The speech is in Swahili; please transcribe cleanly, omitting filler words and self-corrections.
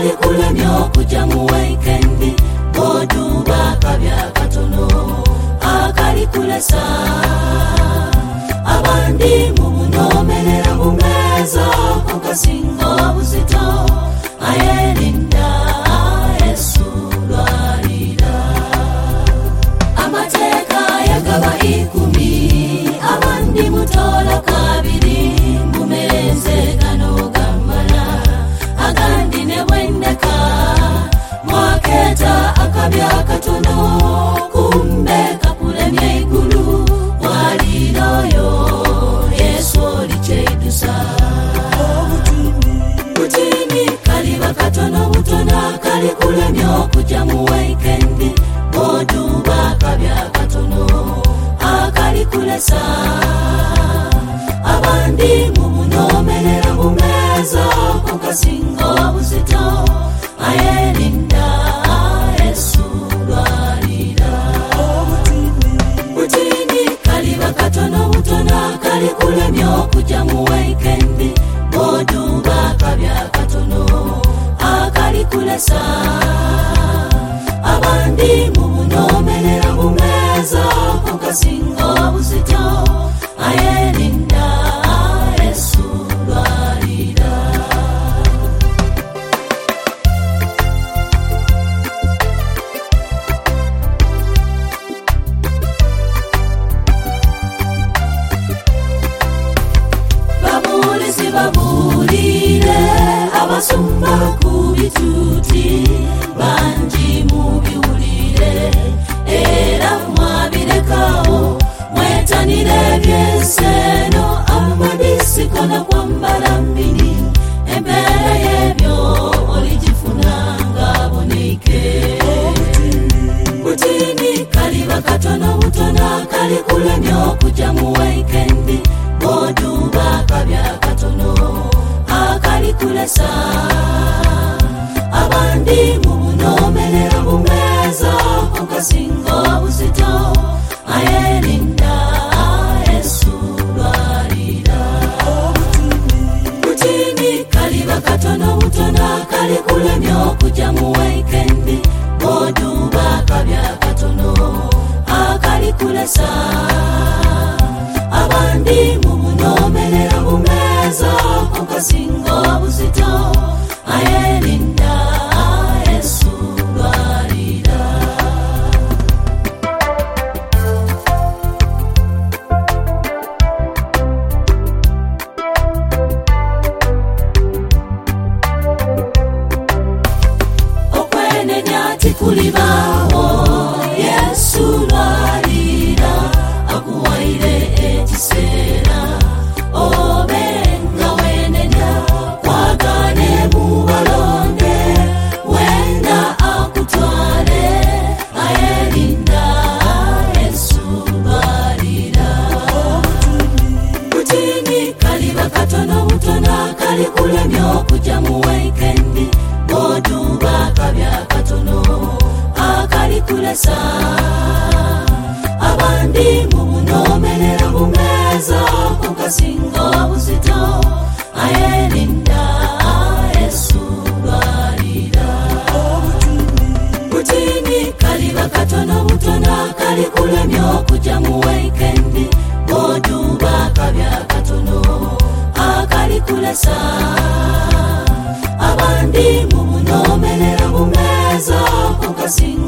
kali kulemya okujja mu weekend boduba kabya katono akali kulesa abandi mu bunomerera bumeza kukasinga obuzito ayelinda Yesu lwalira amateeka yagaba 10 abandi mutola kabiri mumeze gano gamala agandi ne bwendeka mwaketa akabya katono kumbe kakulemya igulu waliroyo Yesu lichedusa butini kaliba katono butona kali kulemya okujja mu weekend boduba kabya katono akali kulesa abandi mu bunomerera bumeza kukasinga obuzito ayelinda Yesu lwalira butini kaliba katono butona kali kulemya okujja mu weekend boduba kabya katono akali kulesa abandi mu bunomerera bumeza kukasinga obuzito ayelinda Yesu lwalira babulizi babulire abasumba kubituti banji mubiwulire era mwabirekawo mwetanire byenseno amadisiko na kwambala mbini embeera y'ebyo oligifunanga boneike butini kaliba katono butona kali kulemya okujja mu weekend boduba kabya katono akali kulesa abandi mu bunomerera bumeza kukasinga obuzito ayelinda Yesu lwalira butini kaliba katono butona kali kulemya okujja mu weekend boduba kabya katono akali kulesa abandi mu bunomerera bumeza kukasinga obuzito ayelinda Yesu lwalira okwenenya tikulibawo Yesu lwalira akuwaire ekiseera obenga wenenya kwagane mu balonde wenda akutwale ayelinda Yesu lwalira butini kaliba katono butona kali kulemya okujja mu weekend boduba kabya katono akali kulesa abandi mu bunomerera bumeza kukasinga obuzito ayelinda Yesu lwalira butini kaliba katono butona kali kulemya okujja mu weekend boduba kabya katono akali kulesa abandi mu bunomerera bumeza kukasinga